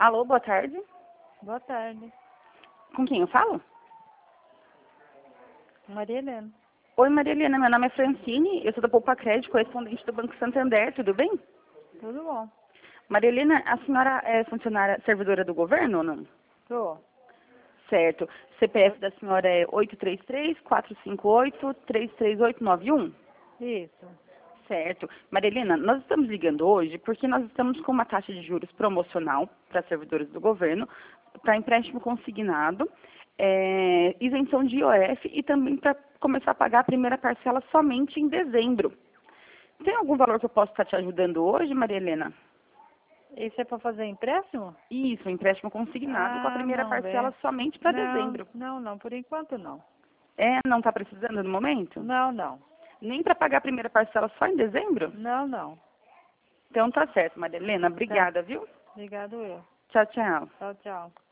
Alô, boa tarde. Boa tarde. Com quem eu falo? Maria Helena. Oi, Maria Helena, meu nome é Francine, eu sou da Poupa Crédito, correspondente do Banco Santander, tudo bem? Tudo bom? Maria Helena, a senhora é funcionária, servidora do governo ou não? Tô. Certo. CPF da senhora é 833-458-33891? Isso. Certo. Maria Helena, nós estamos ligando hoje porque nós estamos com uma taxa de juros promocional para servidores do governo, para empréstimo consignado, isenção de IOF e também para começar a pagar a primeira parcela somente em dezembro. Tem algum valor que eu possa estar te ajudando hoje, Maria Helena? Isso é para fazer empréstimo? Isso, empréstimo consignado com a primeira Não, parcela velho. somente para dezembro. Não, por enquanto não. Não está precisando no momento? Não. Nem para pagar a primeira parcela só em dezembro? Não. Então tá certo, Maria Helena. Tá. Obrigada, viu? Obrigado eu. Tchau, tchau. Tchau.